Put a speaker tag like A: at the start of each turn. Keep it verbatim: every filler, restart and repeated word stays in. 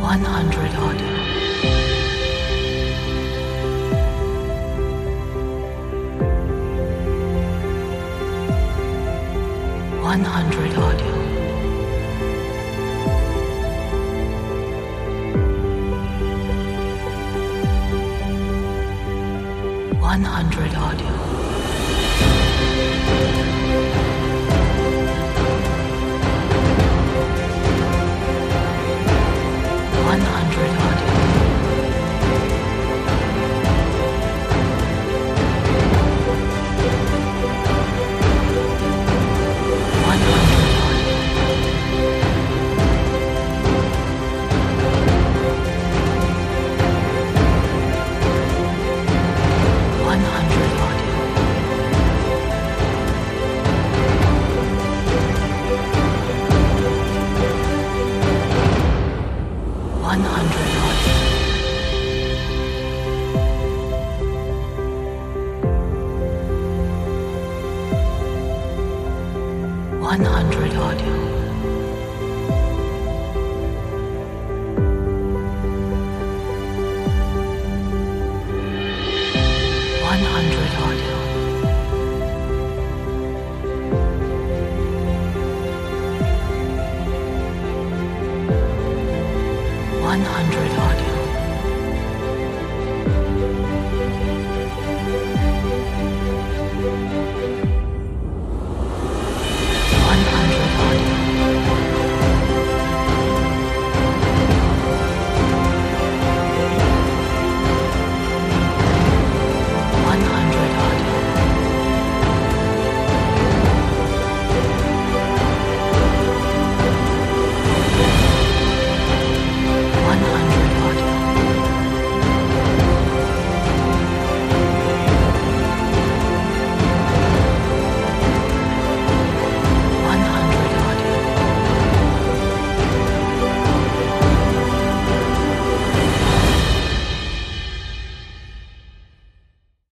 A: one hundred audio. one hundred audio. one hundred audio. one hundred audio. one hundred audio. one hundred audio. one hundred audio. one hundred audio. one hundred audio. one hundred audio.